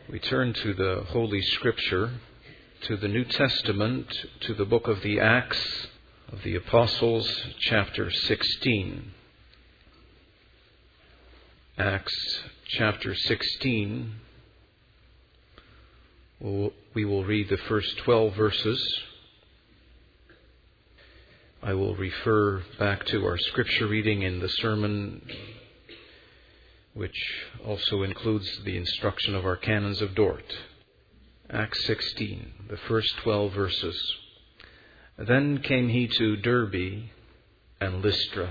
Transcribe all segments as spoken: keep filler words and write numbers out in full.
We turn to the Holy Scripture, to the New Testament, to the book of the Acts of the Apostles, chapter sixteen. Acts chapter sixteen. We will read the first twelve verses. I will refer back to our scripture reading in the sermon, which also includes the instruction of our canons of Dort. Acts sixteen, the first twelve verses. Then came he to Derbe and Lystra.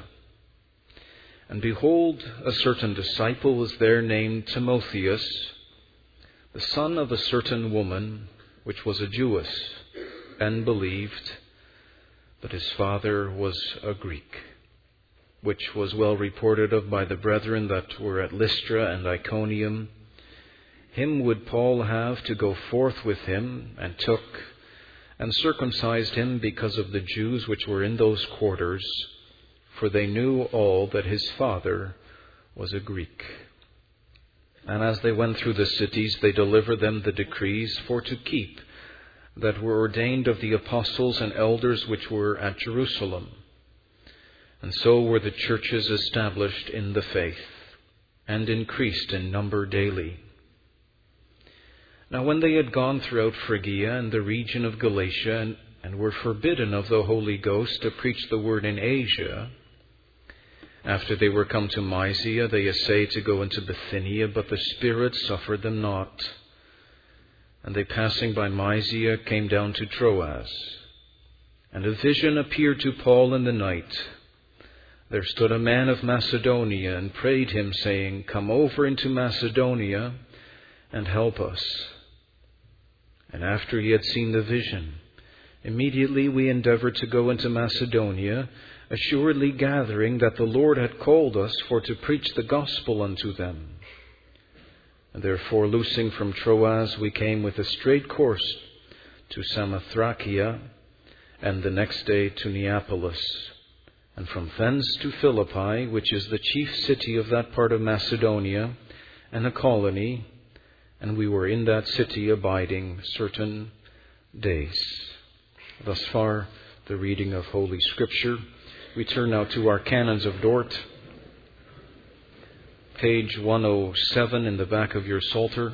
And behold, a certain disciple was there named Timotheus, the son of a certain woman, which was a Jewess, and believed, but his father was a Greek, which was well reported of by the brethren that were at Lystra and Iconium. Him would Paul have to go forth with him, and took and circumcised him because of the Jews which were in those quarters, for they knew all that his father was a Greek. And as they went through the cities, they delivered them the decrees for to keep, that were ordained of the apostles and elders which were at Jerusalem. And so were the churches established in the faith, and increased in number daily. Now when they had gone throughout Phrygia and the region of Galatia, and, and were forbidden of the Holy Ghost to preach the word in Asia, after they were come to Mysia, they essayed to go into Bithynia, but the Spirit suffered them not. And they, passing by Mysia, came down to Troas. And a vision appeared to Paul in the night. There stood a man of Macedonia, and prayed him, saying, Come over into Macedonia, and help us. And after he had seen the vision, immediately we endeavored to go into Macedonia, assuredly gathering that the Lord had called us for to preach the gospel unto them. And therefore, loosing from Troas, we came with a straight course to Samothracia, and the next day to Neapolis, and from thence to Philippi, which is the chief city of that part of Macedonia, and a colony, and we were in that city abiding certain days. Thus far, the reading of Holy Scripture. We turn now to our canons of Dort. Page one oh seven in the back of your Psalter.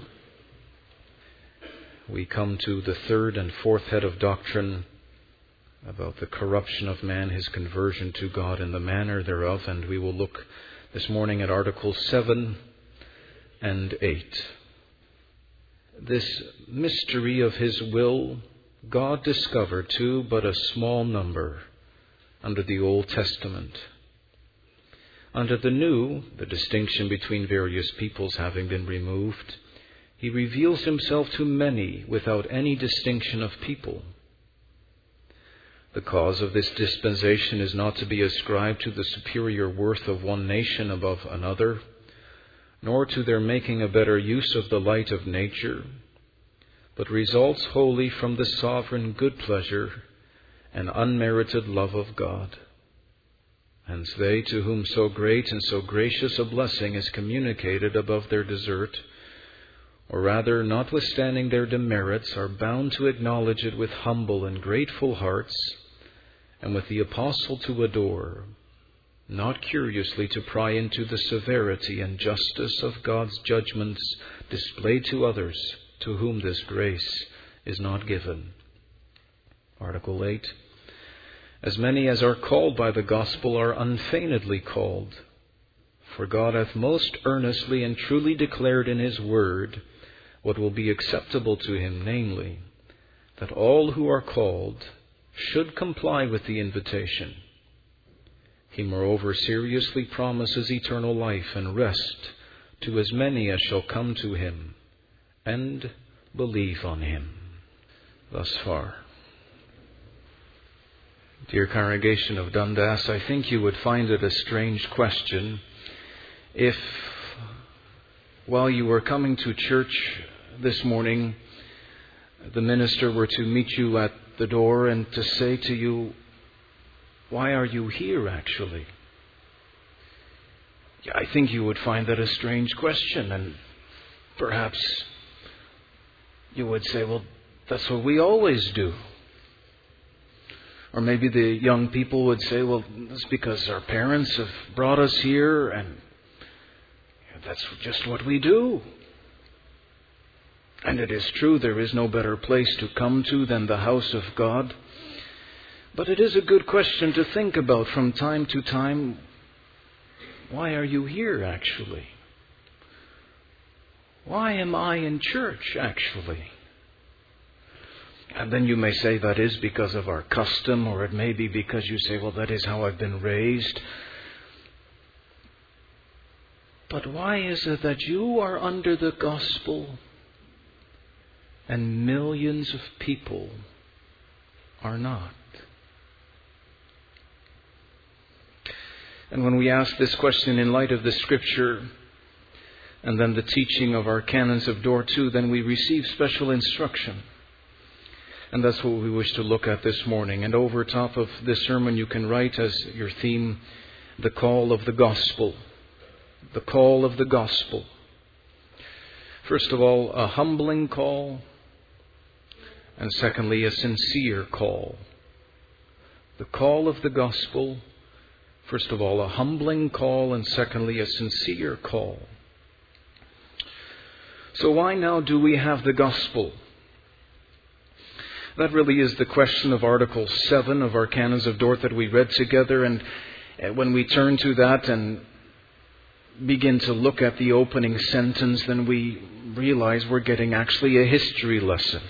We come to the third and fourth head of doctrine about the corruption of man, his conversion to God, and the manner thereof. And we will look this morning at Articles seven and eight. This mystery of his will God discovered to but a small number under the Old Testament. Under the New, the distinction between various peoples having been removed, he reveals himself to many without any distinction of people. The cause of this dispensation is not to be ascribed to the superior worth of one nation above another, nor to their making a better use of the light of nature, but results wholly from the sovereign good pleasure and unmerited love of God. Hence they to whom so great and so gracious a blessing is communicated above their desert, or rather, notwithstanding their demerits, are bound to acknowledge it with humble and grateful hearts, and with the apostle to adore, not curiously to pry into the severity and justice of God's judgments displayed to others to whom this grace is not given. Article eight. As many as are called by the gospel are unfeignedly called. For God hath most earnestly and truly declared in his word what will be acceptable to him, namely, that all who are called should comply with the invitation. He moreover seriously promises eternal life and rest to as many as shall come to him and believe on him. Thus far. Dear congregation of Dundas, I think you would find it a strange question if, while you were coming to church this morning, the minister were to meet you at the door and to say to you, "Why are you here, actually?" I think you would find that a strange question, and perhaps You would say, well, that's what we always do. Or maybe the young people would say, well, that's because our parents have brought us here and that's just what we do. And it is true, there is no better place to come to than the house of God. But it is a good question to think about from time to time. Why are you here, actually? Why am I in church, actually? And then you may say that is because of our custom, or it may be because you say, well, that is how I've been raised. But why is it that you are under the gospel and millions of people are not? And when we ask this question in light of the Scripture and then the teaching of our canons of Dort too, then we receive special instruction. And that's what we wish to look at this morning. And over top of this sermon you can write as your theme, the call of the gospel. The call of the gospel. First of all, a humbling call. And secondly, a sincere call. The call of the gospel. First of all, a humbling call, and secondly, a sincere call. So why now do we have the gospel? That really is the question of Article seven of our Canons of Dort that we read together. And when we turn to that and begin to look at the opening sentence, then we realize we're getting actually a history lesson.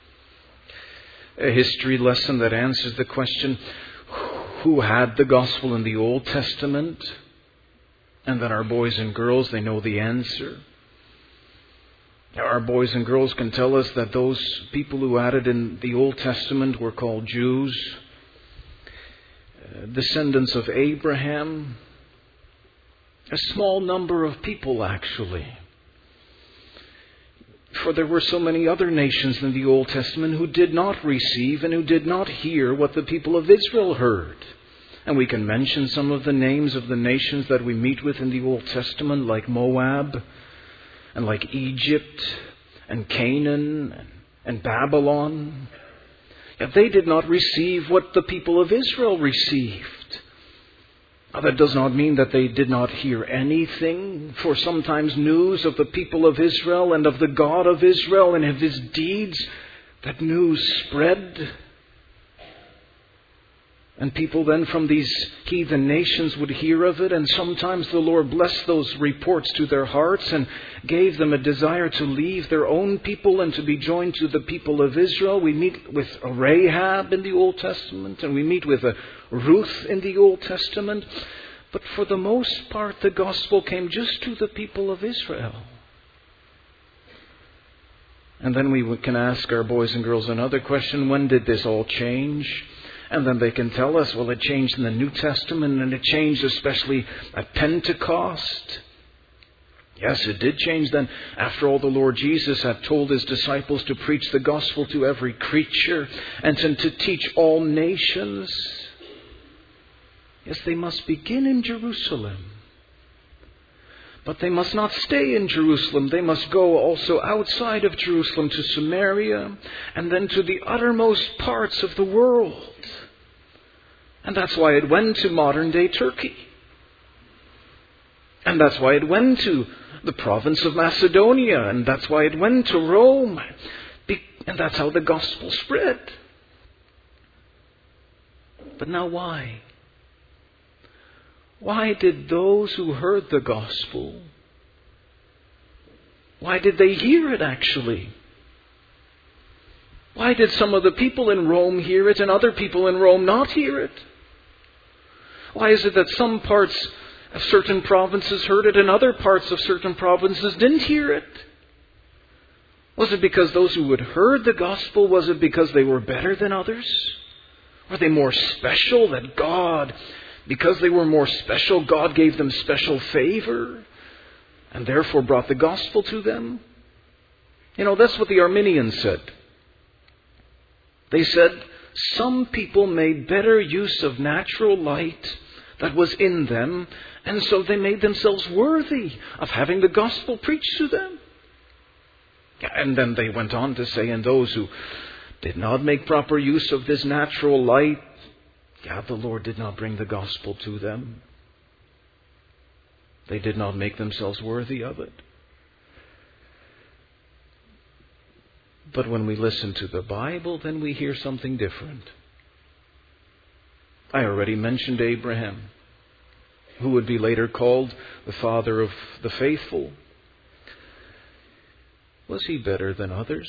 A history lesson that answers the question, who had the gospel in the Old Testament? And that our boys and girls, they know the answer. Our boys and girls can tell us that those people who had it in the Old Testament were called Jews, uh, descendants of Abraham. A small number of people, actually. For there were so many other nations in the Old Testament who did not receive and who did not hear what the people of Israel heard. And we can mention some of the names of the nations that we meet with in the Old Testament, like Moab, and like Egypt, and Canaan, and Babylon. Yet they did not receive what the people of Israel received. Now, that does not mean that they did not hear anything, for sometimes news of the people of Israel and of the God of Israel and of His deeds, that news spread. And people then from these heathen nations would hear of it, and sometimes the Lord blessed those reports to their hearts and gave them a desire to leave their own people and to be joined to the people of Israel. We meet with a Rahab in the Old Testament, and we meet with a Ruth in the Old Testament. But for the most part, the gospel came just to the people of Israel. And then we can ask our boys and girls another question: when did this all change? And then they can tell us, well, it changed in the New Testament, and it changed especially at Pentecost. Yes, it did change then. After all, the Lord Jesus had told His disciples to preach the gospel to every creature and to teach all nations. Yes, they must begin in Jerusalem. But they must not stay in Jerusalem. They must go also outside of Jerusalem to Samaria and then to the uttermost parts of the world. And that's why it went to modern-day Turkey. And that's why it went to the province of Macedonia. And that's why it went to Rome. And that's how the gospel spread. But now why? Why did those who heard the gospel, why did they hear it actually? Why did some of the people in Rome hear it and other people in Rome not hear it? Why is it that some parts of certain provinces heard it and other parts of certain provinces didn't hear it? Was it because those who had heard the gospel, was it because they were better than others? Were they more special that God... Because they were more special, God gave them special favor and therefore brought the gospel to them? You know, that's what the Arminians said. They said some people made better use of natural light that was in them, and so they made themselves worthy of having the gospel preached to them. And then they went on to say, and those who did not make proper use of this natural light, yeah, the Lord did not bring the gospel to them. They did not make themselves worthy of it. But when we listen to the Bible, then we hear something different. I already mentioned Abraham, who would be later called the father of the faithful. Was he better than others?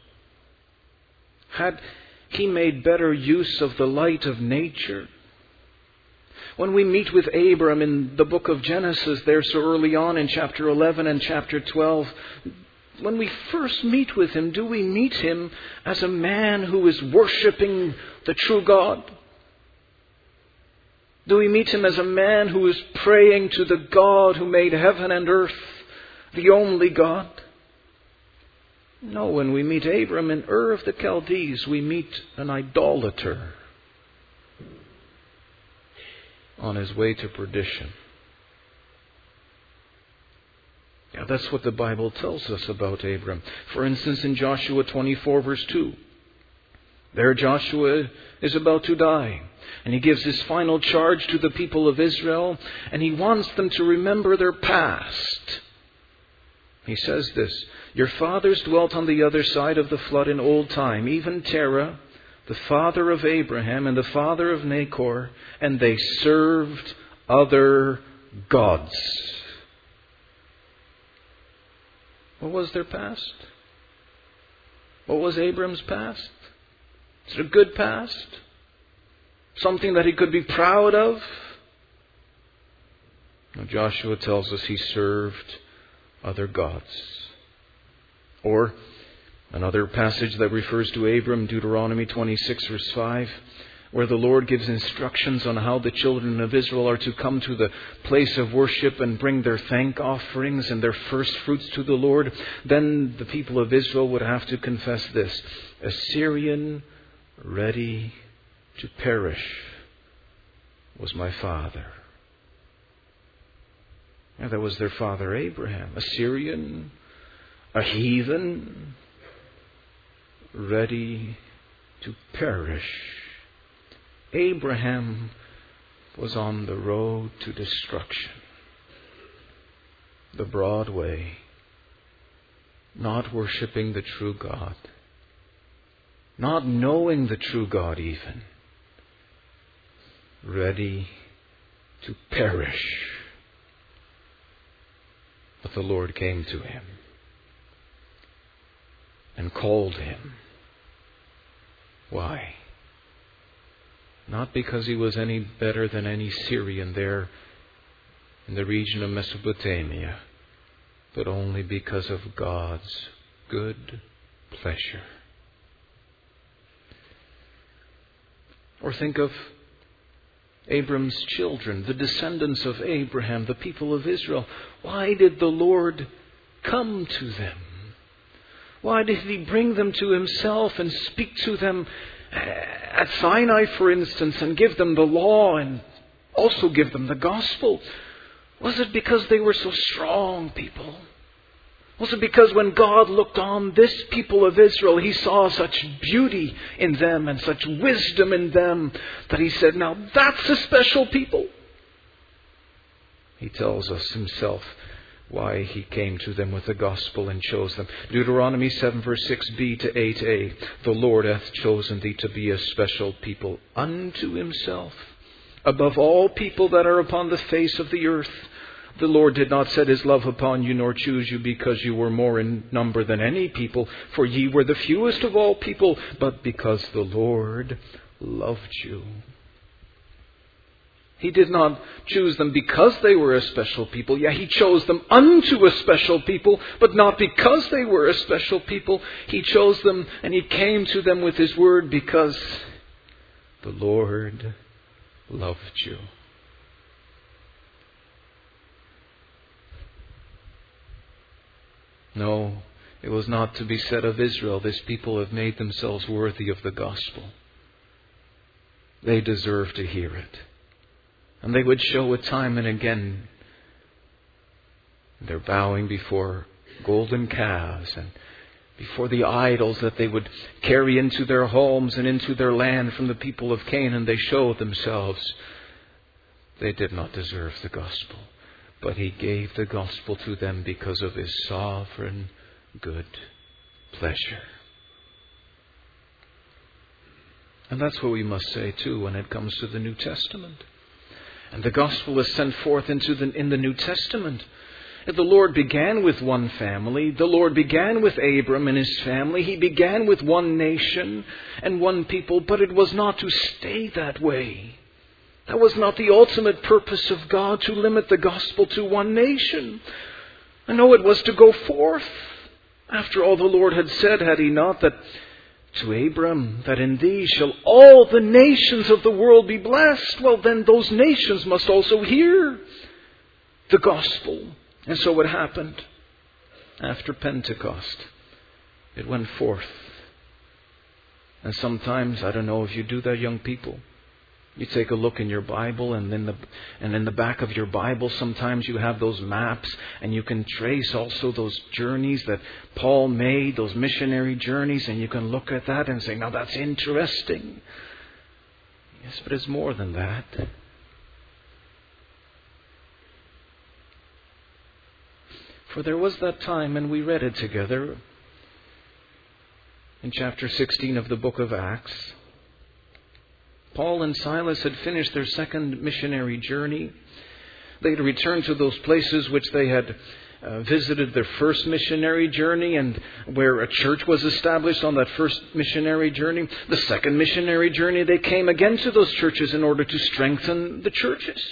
Had he made better use of the light of nature? When we meet with Abram in the book of Genesis, there so early on in chapter eleven and chapter twelve, when we first meet with him, do we meet him as a man who is worshipping the true God? Do we meet him as a man who is praying to the God who made heaven and earth, the only God? No, when we meet Abram in Ur of the Chaldees, we meet an idolater on his way to perdition. Yeah, that's what the Bible tells us about Abram. For instance, in Joshua twenty-four, verse two, there Joshua is about to die. And he gives his final charge to the people of Israel, and he wants them to remember their past. He says this, your fathers dwelt on the other side of the flood in old time, even Terah, the father of Abraham and the father of Nahor, and they served other gods. What was their past? What was Abram's past? Is it a good past? Something that he could be proud of? Now, Joshua tells us he served other gods. Or another passage that refers to Abram, Deuteronomy twenty-six, verse five, where the Lord gives instructions on how the children of Israel are to come to the place of worship and bring their thank offerings and their first fruits to the Lord. Then the people of Israel would have to confess this, a Syrian ready to perish was my father. And that was their father Abraham, a Syrian, a heathen, ready to perish. Abraham was on the road to destruction, the broad way, not worshiping the true God, not knowing the true God even, ready to perish. But the Lord came to him and called him. Why? Not because he was any better than any Syrian there in the region of Mesopotamia, but only because of God's good pleasure. Or think of Abram's children, the descendants of Abraham, the people of Israel. Why did the Lord come to them? Why did he bring them to himself and speak to them at Sinai, for instance, and give them the law and also give them the gospel? Was it because they were so strong people? Was it because when God looked on this people of Israel, he saw such beauty in them and such wisdom in them that he said, now that's a special people? He tells us himself why he came to them with the gospel and chose them. Deuteronomy seven, verse six b to eight a. The Lord hath chosen thee to be a special people unto himself, above all people that are upon the face of the earth. The Lord did not set his love upon you, nor choose you because you were more in number than any people, for ye were the fewest of all people, but because the Lord loved you. He did not choose them because they were a special people. Yeah, he chose them unto a special people, but not because they were a special people. He chose them and he came to them with his word because the Lord loved you. No, it was not to be said of Israel, this people have made themselves worthy of the gospel. They deserve to hear it. And they would show it time and again. They're bowing before golden calves and before the idols that they would carry into their homes and into their land from the people of Canaan, they showed themselves they did not deserve the gospel. But He gave the gospel to them because of His sovereign good pleasure. And that's what we must say too when it comes to the New Testament. And the gospel is sent forth into the, in the New Testament. The Lord began with one family. The Lord began with Abram and his family. He began with one nation and one people, but it was not to stay that way. That was not the ultimate purpose of God, to limit the gospel to one nation. I know it was to go forth. After all, the Lord had said, had He not, that to Abram, that in thee shall all the nations of the world be blessed. Well, then those nations must also hear the gospel. And so it happened after Pentecost. It went forth. And sometimes, I don't know if you do that, young people, you take a look in your Bible, and in the and in the back of your Bible sometimes you have those maps, and you can trace also those journeys that Paul made, those missionary journeys, and you can look at that and say, now that's interesting. Yes, but it's more than that. For there was that time, and we read it together in chapter sixteen of the book of Acts. Paul and Silas had finished their second missionary journey. They had returned to those places which they had uh, visited their first missionary journey, and where a church was established on that first missionary journey. The second missionary journey, they came again to those churches in order to strengthen the churches.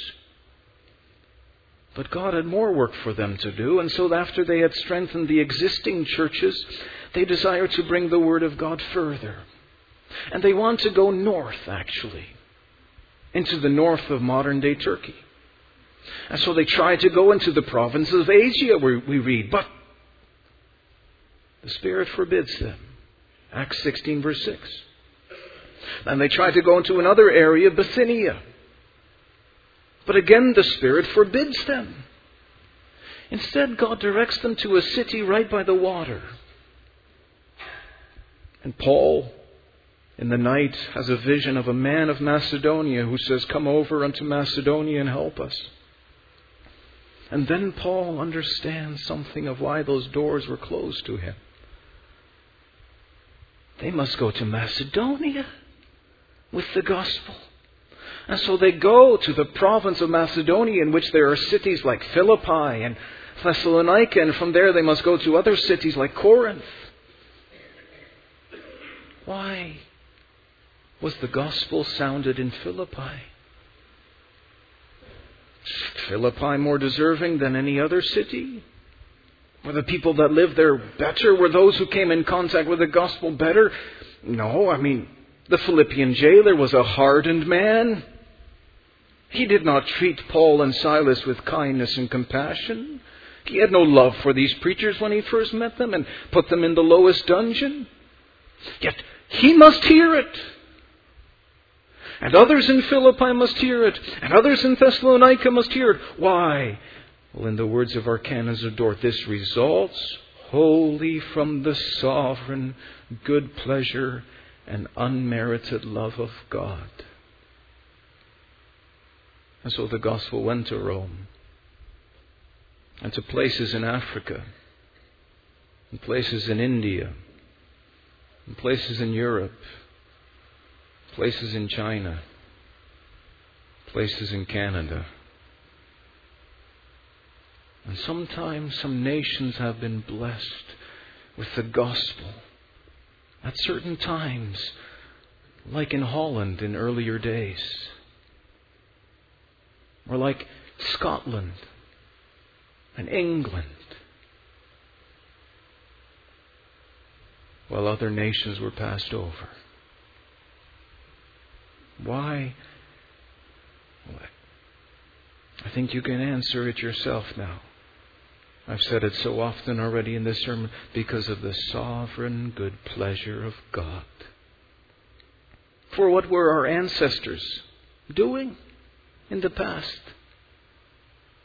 But God had more work for them to do, and so after they had strengthened the existing churches, they desired to bring the Word of God further. And they want to go north, actually, into the north of modern-day Turkey. And so they try to go into the province of Asia, where we read, but the Spirit forbids them. Acts sixteen, verse six. And they try to go into another area, Bithynia. But again, the Spirit forbids them. Instead, God directs them to a city right by the water. And Paul, in the night, has a vision of a man of Macedonia who says, come over unto Macedonia and help us. And then Paul understands something of why those doors were closed to him. They must go to Macedonia with the gospel. And so they go to the province of Macedonia, in which there are cities like Philippi and Thessalonica, and from there they must go to other cities like Corinth. Why was the gospel sounded in Philippi? Philippi more deserving than any other city? Were the people that lived there better? Were those who came in contact with the gospel better? No, I mean, the Philippian jailer was a hardened man. He did not treat Paul and Silas with kindness and compassion. He had no love for these preachers when he first met them and put them in the lowest dungeon. Yet he must hear it. And others in Philippi must hear it. And others in Thessalonica must hear it. Why? Well, in the words of our canons of Dort, this results wholly from the sovereign good pleasure and unmerited love of God. And so the gospel went to Rome, and to places in Africa, and places in India, and places in Europe, places in China, places in Canada. And sometimes some nations have been blessed with the gospel at certain times, like in Holland in earlier days, or like Scotland and England, while other nations were passed over. Why? Well, I think you can answer it yourself now. I've said it so often already in this sermon. Because of the sovereign good pleasure of God. For what were our ancestors doing in the past?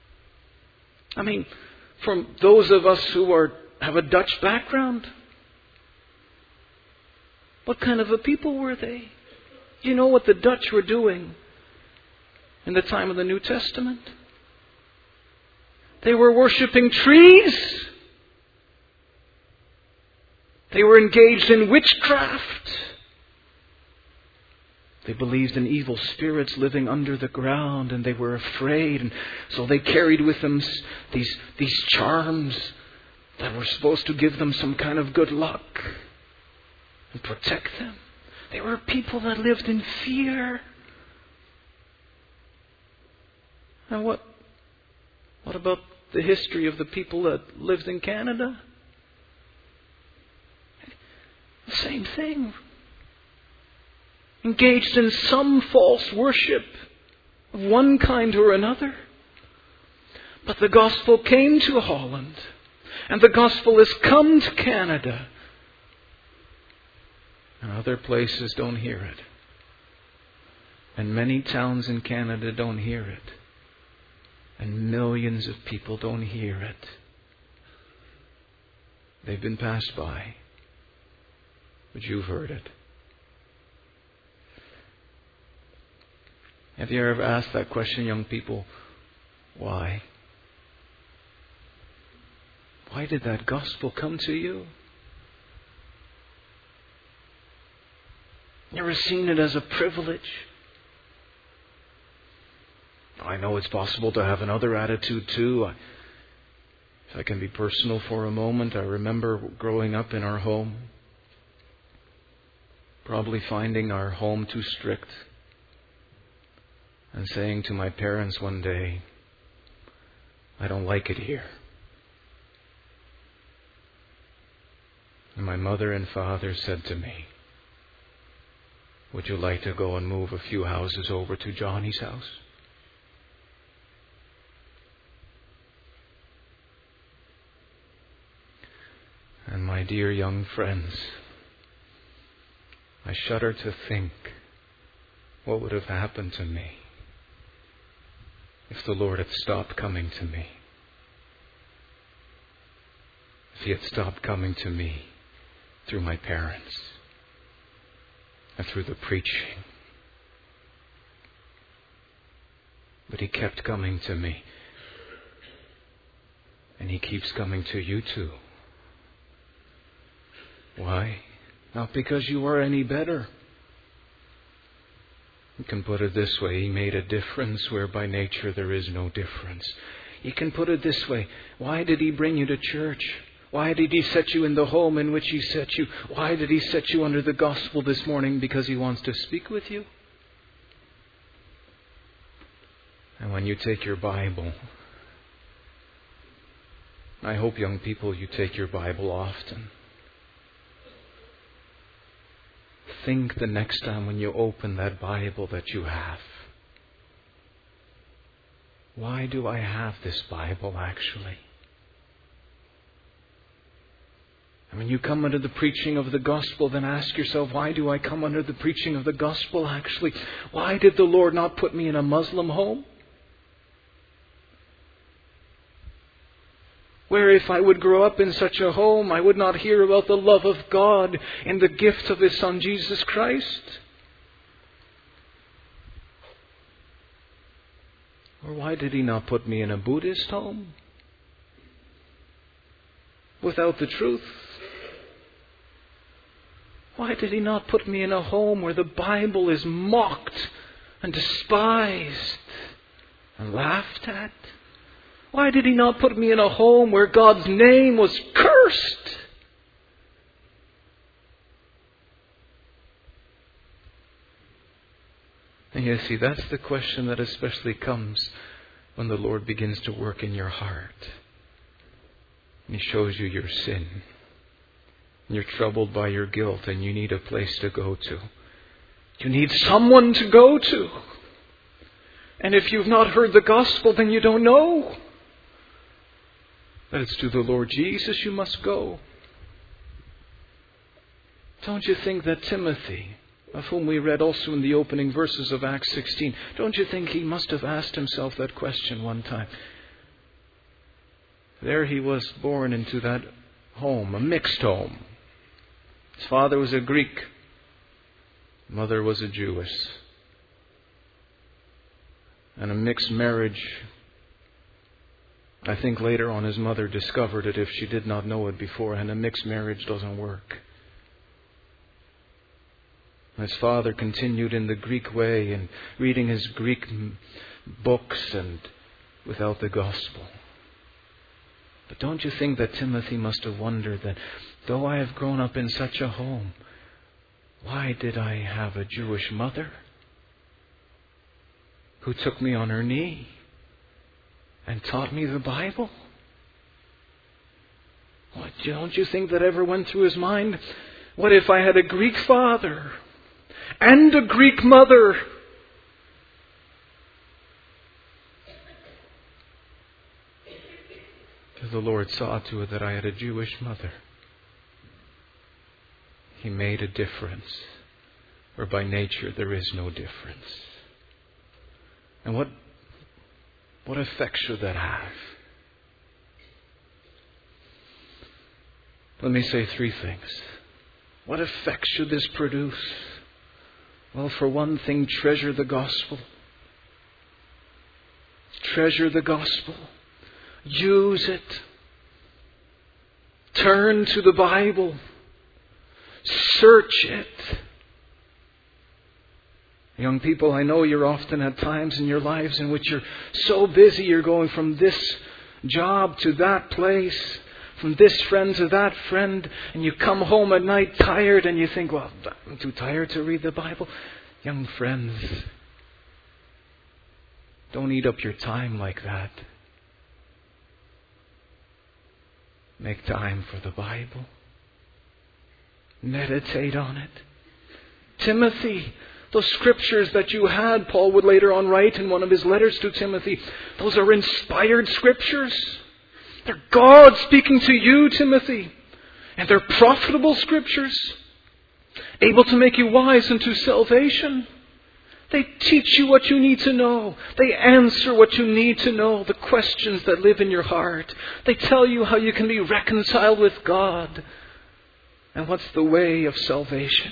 I mean, from those of us who are have a Dutch background, What kind of a people were they? You know what the Dutch were doing in the time of the New Testament? They were worshipping trees. They were engaged in witchcraft. They believed in evil spirits living under the ground, and they were afraid. And so they carried with them these, these charms that were supposed to give them some kind of good luck and protect them. They were people that lived in fear. And what, what about the history of the people that lived in Canada? The same thing. Engaged in some false worship of one kind or another. But the gospel came to Holland, and the gospel has come to Canada. And other places don't hear it. And many towns in Canada don't hear it. And millions of people don't hear it. They've been passed by. But you've heard it. Have you ever asked that question, young people? Why? Why did that gospel come to you? Never seen it as a privilege? I know it's possible to have another attitude too. If I can be personal for a moment, I remember growing up in our home, probably finding our home too strict, and saying to my parents one day, I don't like it here. And my mother and father said to me, would you like to go and move a few houses over to Johnny's house? And my dear young friends, I shudder to think what would have happened to me if the Lord had stopped coming to me. If He had stopped coming to me through my parents and through the preaching. But He kept coming to me. And He keeps coming to you too. Why? Not because you are any better. You can put it this way. He made a difference where by nature there is no difference. You can put it this way. Why did He bring you to church? Why did He set you in the home in which He set you? Why did He set you under the gospel this morning? Because He wants to speak with you. And when you take your Bible, I hope, young people, you take your Bible often. Think the next time when you open that Bible that you have, why do I have this Bible actually? And when you come under the preaching of the gospel, then ask yourself, why do I come under the preaching of the gospel actually? Why did the Lord not put me in a Muslim home? Where if I would grow up in such a home, I would not hear about the love of God and the gift of His Son Jesus Christ. Or why did He not put me in a Buddhist home? Without the truth. Why did He not put me in a home where the Bible is mocked and despised and laughed at? Why did He not put me in a home where God's name was cursed? And you see, that's the question that especially comes when the Lord begins to work in your heart. And He shows you your sin. And you're troubled by your guilt and you need a place to go to. You need someone to go to. And if you've not heard the gospel, then you don't know that it's to the Lord Jesus you must go. Don't you think that Timothy, of whom we read also in the opening verses of Acts sixteen, don't you think he must have asked himself that question one time? There he was born into that home, a mixed home. His father was a Greek, Mother was a Jewess. And a mixed marriage, I think later on his mother discovered it if she did not know it before, and a mixed marriage doesn't work. His father continued in the Greek way and reading his Greek books and without the gospel. But don't you think that Timothy must have wondered that though I have grown up in such a home, why did I have a Jewish mother who took me on her knee and taught me the Bible? What, don't you think that ever went through his mind? What if I had a Greek father and a Greek mother? The Lord saw to it that I had a Jewish mother. He made a difference where by nature there is no difference. And what, what effect should that have? Let me say three things. What effect should this produce? Well, for one thing, treasure the gospel. Treasure the gospel. Use it. Turn to the Bible. Search it. Young people, I know you're often at times in your lives in which you're so busy, you're going from this job to that place, from this friend to that friend, and you come home at night tired and you think, well, I'm too tired to read the Bible. Young friends, don't eat up your time like that. Make time for the Bible. Meditate on it. Timothy, those scriptures that you had, Paul would later on write in one of his letters to Timothy, those are inspired scriptures. They're God speaking to you, Timothy. And they're profitable scriptures, able to make you wise unto salvation. They teach you what you need to know. They answer what you need to know, the questions that live in your heart. They tell you how you can be reconciled with God and what's the way of salvation.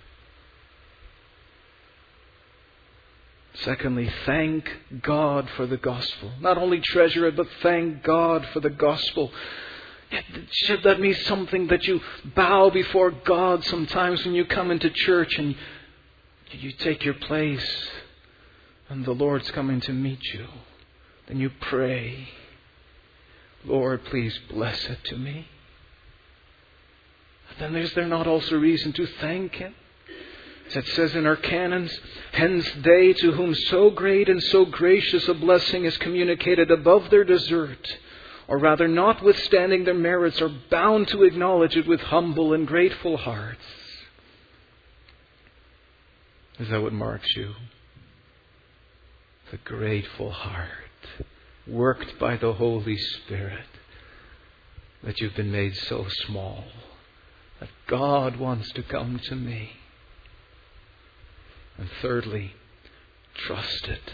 Secondly, thank God for the gospel. Not only treasure it, but thank God for the gospel. Should that be something that you bow before God sometimes when you come into church and you take your place and the Lord's coming to meet you? Then you pray, Lord, please bless it to me. Then is there not also reason to thank Him? As it says in our canons, hence they to whom so great and so gracious a blessing is communicated above their desert, or rather notwithstanding their merits, are bound to acknowledge it with humble and grateful hearts. Is that what marks you? The grateful heart, worked by the Holy Spirit, that you've been made so small, that God wants to come to me. And thirdly, trust it.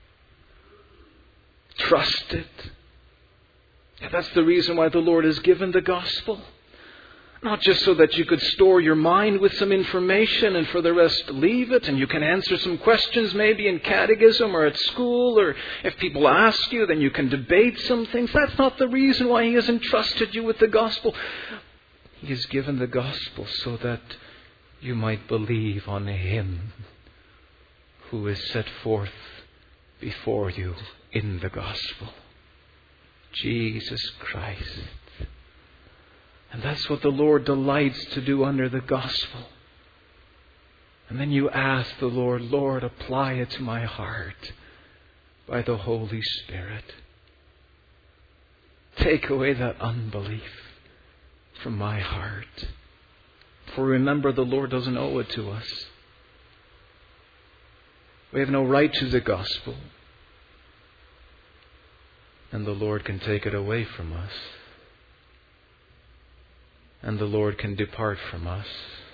Trust it. And that's the reason why the Lord has given the gospel. Not just so that you could store your mind with some information and for the rest leave it, and you can answer some questions maybe in catechism or at school, or if people ask you, then you can debate some things. That's not the reason why He has entrusted you with the gospel. He has given the gospel so that you might believe on Him who is set forth before you in the gospel. Jesus Christ. And that's what the Lord delights to do under the gospel. And then you ask the Lord, Lord, apply it to my heart by the Holy Spirit. Take away that unbelief from my heart. For remember, the Lord doesn't owe it to us. We have no right to the gospel. And the Lord can take it away from us. And the Lord can depart from us.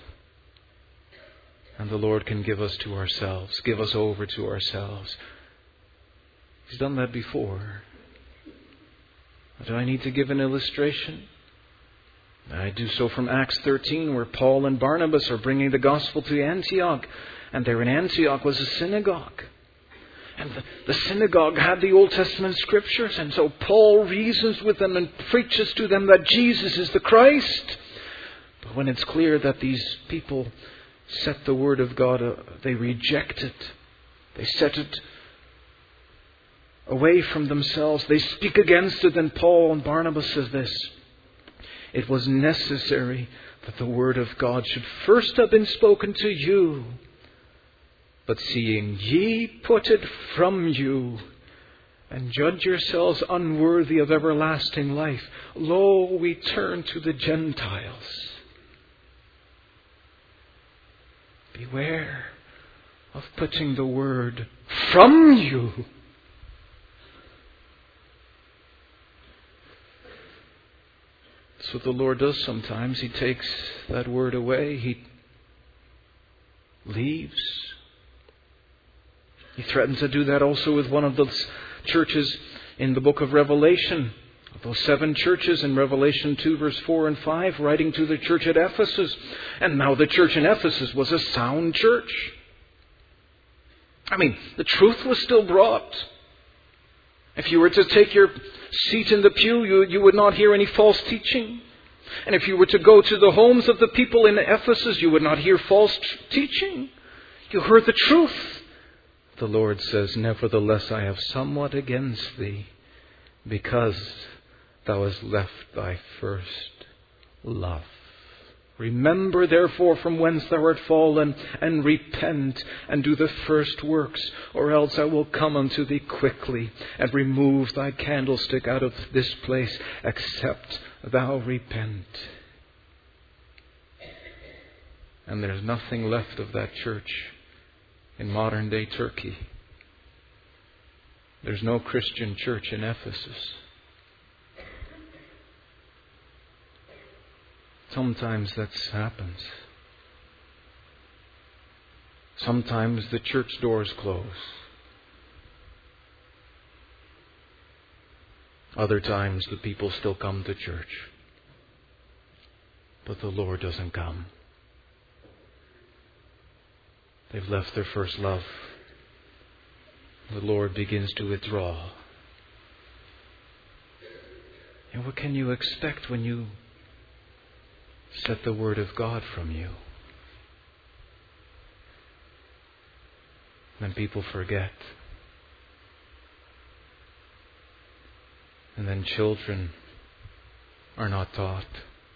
And the Lord can give us to ourselves, give us over to ourselves. He's done that before. Do I need to give an illustration? I do so from Acts thirteen, where Paul and Barnabas are bringing the gospel to Antioch. And there in Antioch was a synagogue. And the, the synagogue had the Old Testament scriptures. And so Paul reasons with them and preaches to them that Jesus is the Christ. But when it's clear that these people set the word of God, uh, they reject it. They set it away from themselves. They speak against it. And Paul and Barnabas says this: it was necessary that the word of God should first have been spoken to you. But seeing ye put it from you, and judge yourselves unworthy of everlasting life, lo, we turn to the Gentiles. Beware of putting the word from you. That's what the Lord does sometimes. He takes that word away. He leaves. He threatens to do that also with one of those churches in the book of Revelation. Those seven churches in Revelation two, verse four and five, writing to the church at Ephesus. And now the church in Ephesus was a sound church. I mean, the truth was still brought. If you were to take your seat in the pew, you, you would not hear any false teaching. And if you were to go to the homes of the people in Ephesus, you would not hear false teaching. You heard the truth. The Lord says, nevertheless, I have somewhat against thee, because thou hast left thy first love. Remember, therefore, from whence thou art fallen, and repent, and do the first works, or else I will come unto thee quickly, and remove thy candlestick out of this place, except thou repent. And there's nothing left of that church in modern day Turkey. There's no Christian church in Ephesus. Sometimes that happens. Sometimes the church doors close. Other times the people still come to church. But the Lord doesn't come. They've left their first love. The Lord begins to withdraw. And what can you expect when you set the word of God from you? Then people forget. And then children are not taught.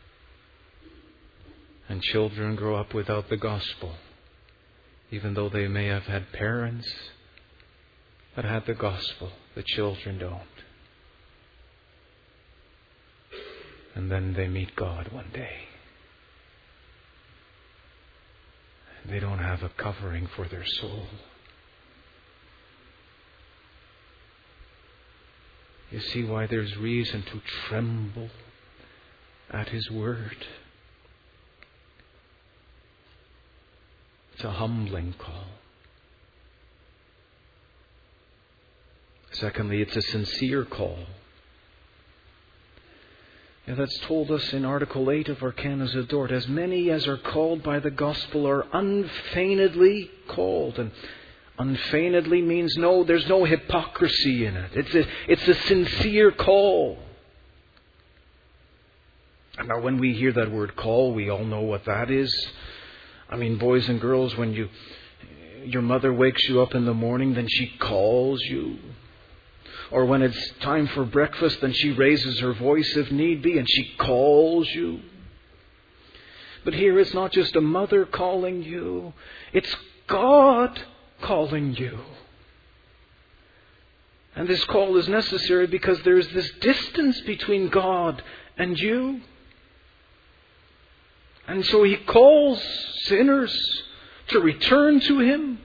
And children grow up without the gospel, even though they may have had parents that had the gospel. The children don't. And then they meet God one day. And they don't have a covering for their soul. You see why there's reason to tremble at His word. It's a humbling call. Secondly, it's a sincere call. Yeah, that's told us in Article eight of Arcanas of Dort. As many as are called by the gospel are unfeignedly called. And unfeignedly means no, there's no hypocrisy in it. It's a, it's a sincere call. And now when we hear that word call, we all know what that is. I mean, boys and girls, when you your mother wakes you up in the morning, then she calls you. Or when it's time for breakfast, then she raises her voice if need be, and she calls you. But here it's not just a mother calling you. It's God calling you. And this call is necessary because there's this distance between God and you. And so He calls sinners to return to Him.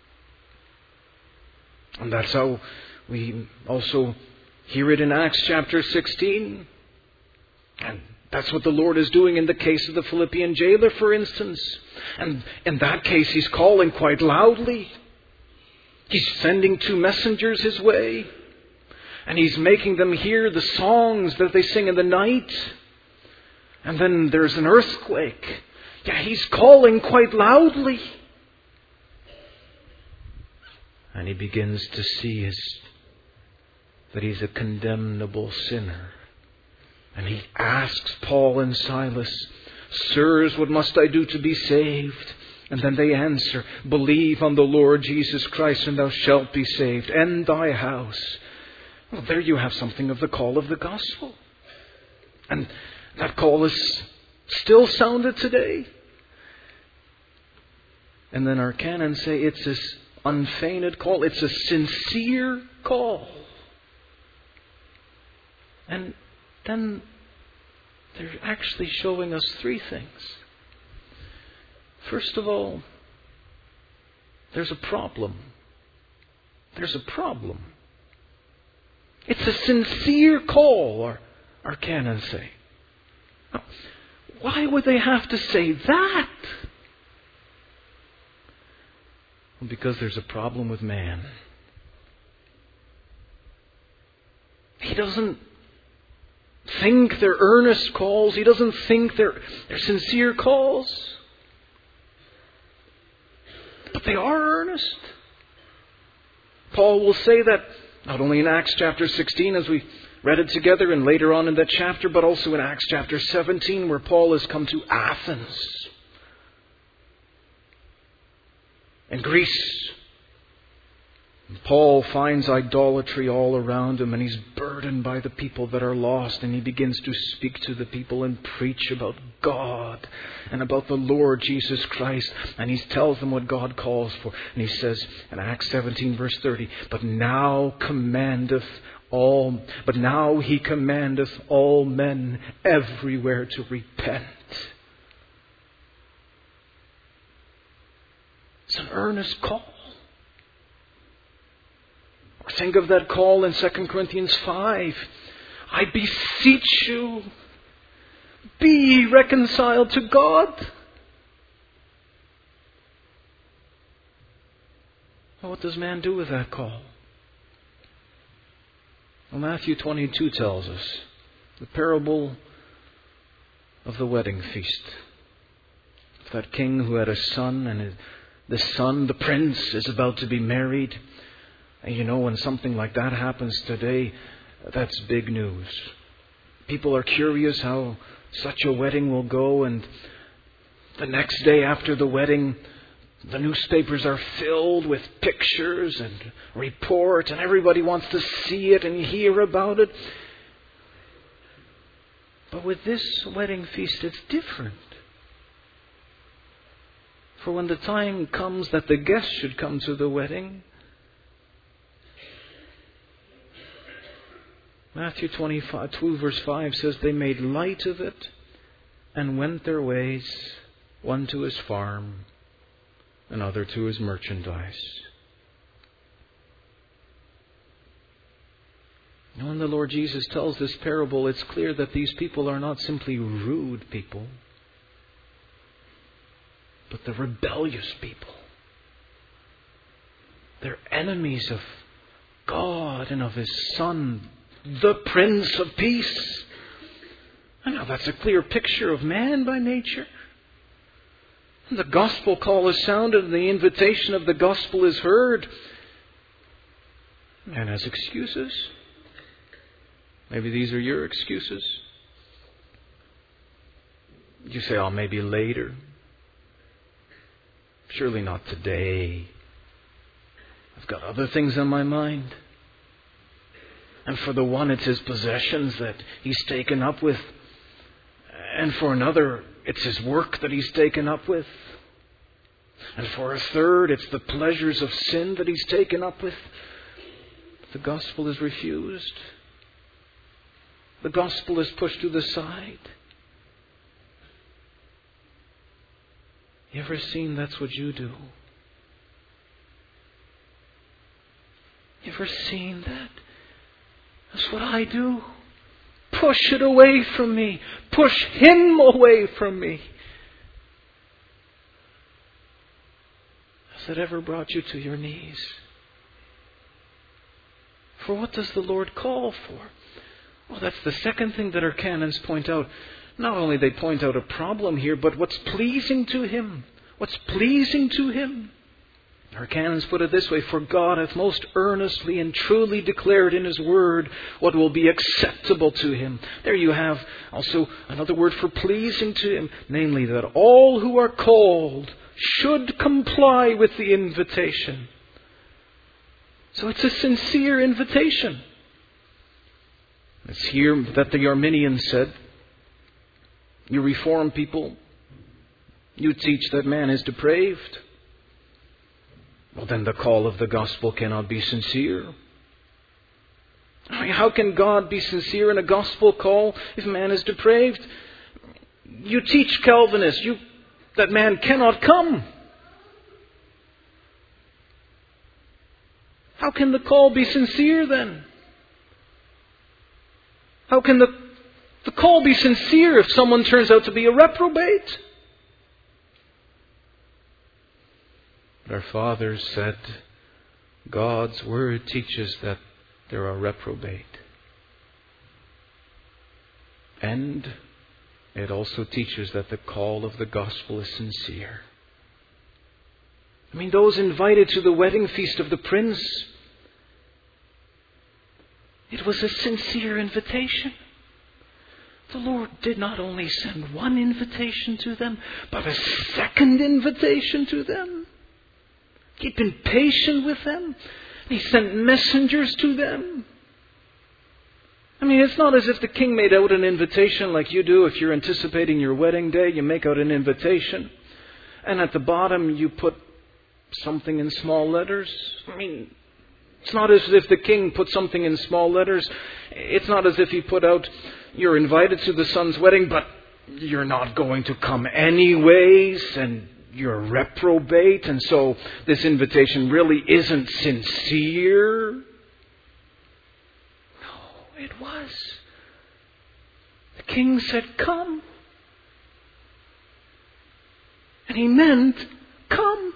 And that's how we also hear it in Acts chapter sixteen. And that's what the Lord is doing in the case of the Philippian jailer, for instance. And in that case, He's calling quite loudly. He's sending two messengers His way. And He's making them hear the songs that they sing in the night. And then there's an earthquake. Yeah, he's calling quite loudly. And he begins to see his, that he's a condemnable sinner. And he asks Paul and Silas, "Sirs, what must I do to be saved?" And then they answer, "Believe on the Lord Jesus Christ, and thou shalt be saved, and thy house." Well, there you have something of the call of the gospel. And that call is still sounded today. And then our canons say it's this unfeigned call. It's a sincere call. And then they're actually showing us three things. First of all, there's a problem. There's a problem. It's a sincere call, our, our canons say. Now, why would they have to say that? Well, because there's a problem with man. He doesn't think they're earnest calls. He doesn't think they're, they're sincere calls. But they are earnest. Paul will say that not only in Acts chapter sixteen, as we read it together, and later on in that chapter, but also in Acts chapter seventeen, where Paul has come to Athens in Greece. Paul finds idolatry all around him, and he's burdened by the people that are lost, and he begins to speak to the people and preach about God and about the Lord Jesus Christ, and he tells them what God calls for. And he says in Acts seventeen verse thirty, but now commandeth all, but now he commandeth all men everywhere to repent. It's an earnest call. Think of that call in Second Corinthians five. I beseech you, be ye reconciled to God. Well, what does man do with that call? Well, Matthew twenty-two tells us the parable of the wedding feast. That king who had a son, and the son, the prince, is about to be married. And you know, when something like that happens today, that's big news. People are curious how such a wedding will go, and the next day after the wedding, the newspapers are filled with pictures and reports, and everybody wants to see it and hear about it. But with this wedding feast, it's different. For when the time comes that the guests should come to the wedding, Matthew twenty-five, two verse five says, they made light of it and went their ways, one to his farm, another to his merchandise. And when the Lord Jesus tells this parable, it's clear that these people are not simply rude people, but they're rebellious people. They're enemies of God and of His Son, the Prince of Peace. I know that's a clear picture of man by nature. The gospel call is sounded and the invitation of the gospel is heard. Man has excuses. Maybe these are your excuses. You say, oh, maybe later. Surely not today. I've got other things on my mind. And for the one, it's his possessions that he's taken up with. And for another, it's his work that he's taken up with. And for a third, it's the pleasures of sin that he's taken up with. The gospel is refused. The gospel is pushed to the side. You ever seen that's what you do? You ever seen that? That's what I do. Push it away from me. Push Him away from me. Has it ever brought you to your knees? For what does the Lord call for? Well, that's the second thing that our canons point out. not only they point out a problem here, but what's pleasing to Him. What's pleasing to Him. Our canons put it this way: for God hath most earnestly and truly declared in His word what will be acceptable to Him. There you have also another word for pleasing to Him, namely that all who are called should comply with the invitation. So it's a sincere invitation. It's here that the Arminians said, you Reformed people, you teach that man is depraved. Well, then the call of the gospel cannot be sincere. I mean, how can God be sincere in a gospel call if man is depraved? You teach Calvinists you, that man cannot come. How can the call be sincere then? How can the, the call be sincere if someone turns out to be a reprobate? Our fathers said, God's word teaches that they're a reprobate. And it also teaches that the call of the gospel is sincere. I mean, those invited to the wedding feast of the Prince, it was a sincere invitation. The Lord did not only send one invitation to them, but a second invitation to them. He'd been patient with them. He sent messengers to them. I mean, it's not as if the king made out an invitation like you do if you're anticipating your wedding day. You make out an invitation, and at the bottom you put something in small letters. I mean, it's not as if the king put something in small letters. It's not as if he put out, you're invited to the son's wedding, but you're not going to come anyways, and you're a reprobate, and so this invitation really isn't sincere. No, it was. The king said, come. And he meant, come.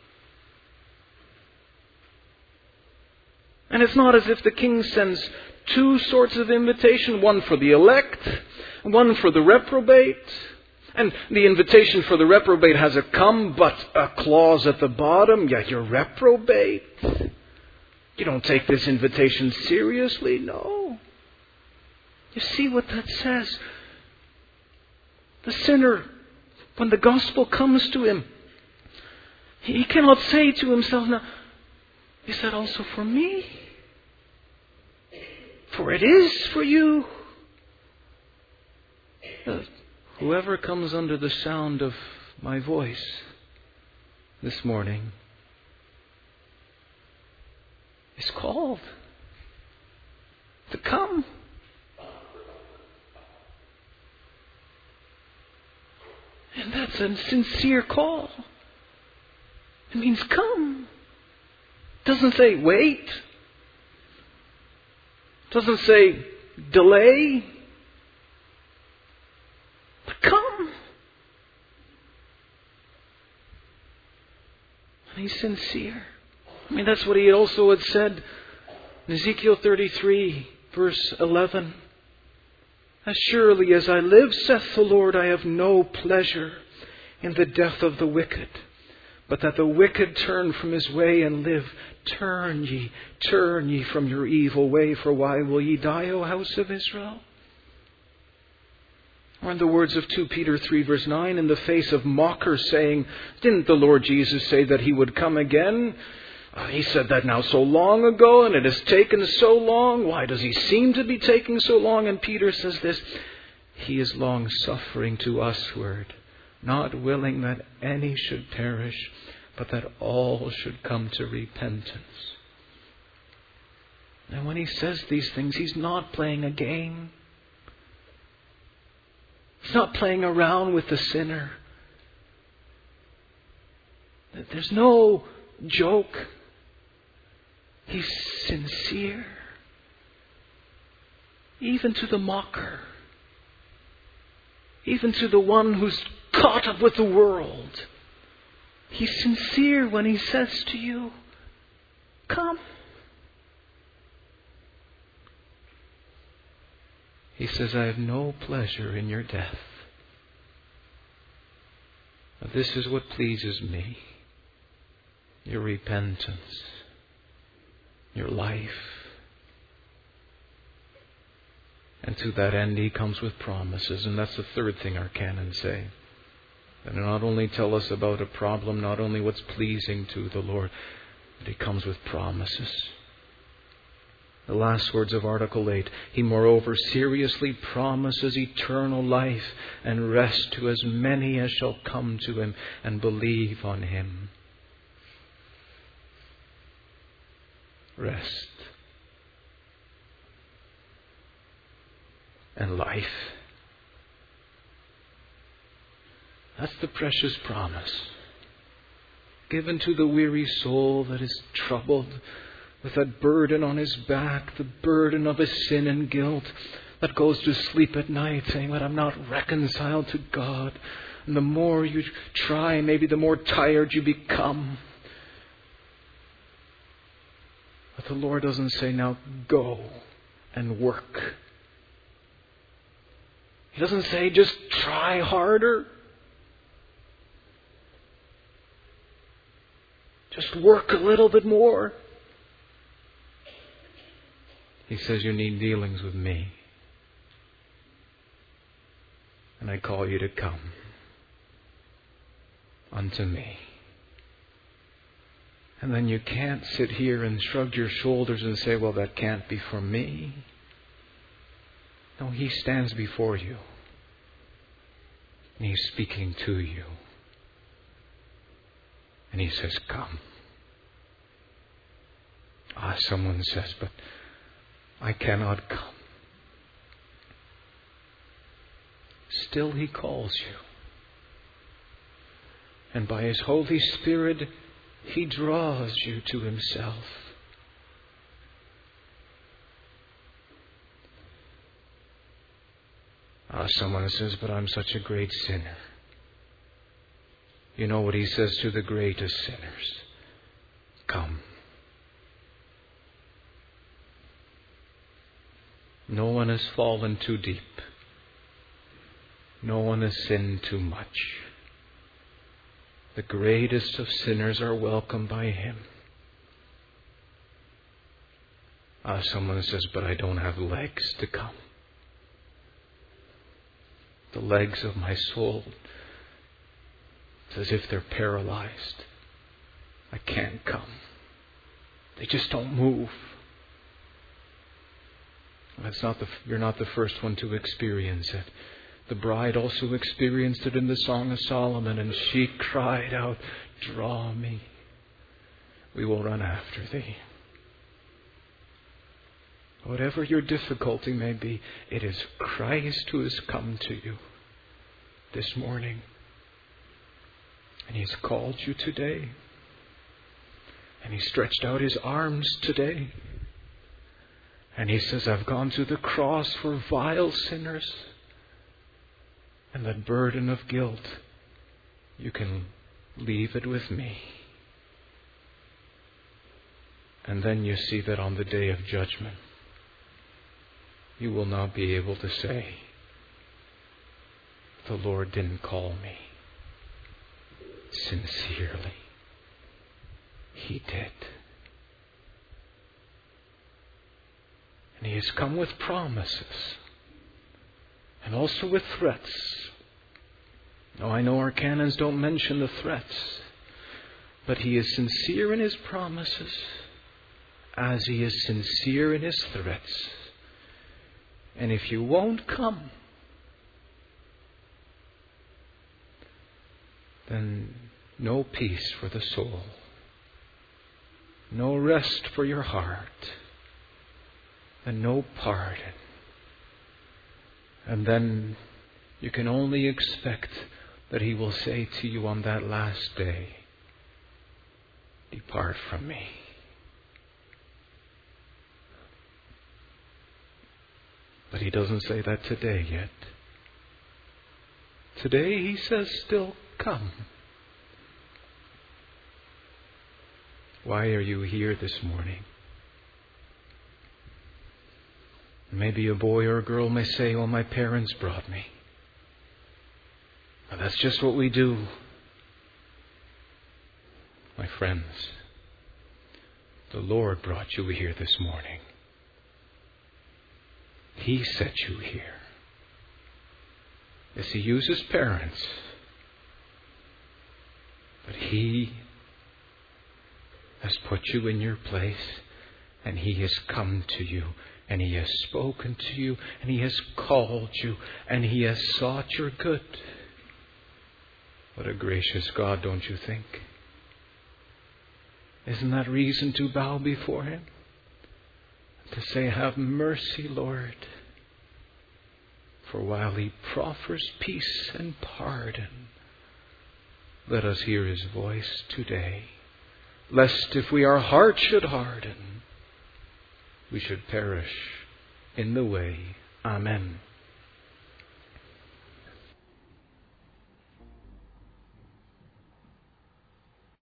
And it's not as if the king sends two sorts of invitation, one for the elect, one for the reprobate. And the invitation for the reprobate has a come, but a clause at the bottom. Yeah, you're reprobate. You don't take this invitation seriously. No. You see what that says? The sinner, when the gospel comes to him, he cannot say to himself, now, is that also for me? For it is for you. Uh, Whoever comes under the sound of my voice this morning is called to come. And that's a sincere call. It means come. It doesn't say wait. It doesn't say delay. Come. And he's sincere. I mean, that's what he also had said in Ezekiel thirty-three, verse eleven. As surely as I live, saith the Lord, I have no pleasure in the death of the wicked, but that the wicked turn from his way and live. Turn ye, turn ye from your evil way, for why will ye die, O house of Israel? Or in the words of Second Peter three verse nine, in the face of mockers saying, didn't the Lord Jesus say that He would come again? Uh, he said that now so long ago, and it has taken so long. Why does He seem to be taking so long? And Peter says this, He is long suffering to usward, not willing that any should perish, but that all should come to repentance. And when He says these things, He's not playing a game. He's not playing around with the sinner. There's no joke. He's sincere. Even to the mocker. Even to the one who's caught up with the world. He's sincere when He says to you, come. He says, I have no pleasure in your death. This is what pleases me. Your repentance. Your life. And to that end He comes with promises. And that's the third thing our canons say. That not only tell us about a problem, not only what's pleasing to the Lord, but He comes with promises. The last words of Article eight. He moreover seriously promises eternal life and rest to as many as shall come to Him and believe on Him. Rest. And life. That's the precious promise given to the weary soul that is troubled with that burden on his back, the burden of his sin and guilt, that goes to sleep at night saying that I'm not reconciled to God. And the more you try, maybe the more tired you become. But the Lord doesn't say, now go and work. He doesn't say, just try harder. Just work a little bit more. He says, you need dealings with me. And I call you to come unto me. And then you can't sit here and shrug your shoulders and say, well, that can't be for me. No, He stands before you. And He's speaking to you. And He says, come. Ah, someone says, but I cannot come. Still He calls you. And by His Holy Spirit, He draws you to Himself. Ah, someone says, but I'm such a great sinner. You know what He says to the greatest sinners? Come. No one has fallen too deep. No one has sinned too much. The greatest of sinners are welcomed by Him. Ah, someone says, but I don't have legs to come. The legs of my soul, it's as if they're paralyzed. I can't come. They just don't move. That's not the, you're not the first one to experience it. The bride also experienced it in the Song of Solomon, and she cried out, draw me. We will run after thee. Whatever your difficulty may be, it is Christ who has come to you this morning. And He's called you today. And He stretched out His arms today. And He says, I've gone to the cross for vile sinners. And that burden of guilt, you can leave it with me. And then you see that on the day of judgment, you will not be able to say, the Lord didn't call me. Sincerely, He did. And He has come with promises and also with threats. Now, I know our canons don't mention the threats, but He is sincere in His promises as He is sincere in His threats. And if you won't come, then no peace for the soul, no rest for your heart, and no pardon. And then you can only expect that He will say to you on that last day, depart from me. But He doesn't say that today yet. Today He says still, come. Why are you here this morning? Maybe a boy or a girl may say, well, my parents brought me. Well, that's just what we do. My friends, the Lord brought you here this morning. He set you here. Yes, He uses parents, but He has put you in your place, and He has come to you, and He has spoken to you, and He has called you, and He has sought your good. What a gracious God, don't you think? Isn't that reason to bow before Him? To say, have mercy, Lord. For while He proffers peace and pardon, let us hear His voice today, lest if we our heart should harden, we should perish in the way. Amen.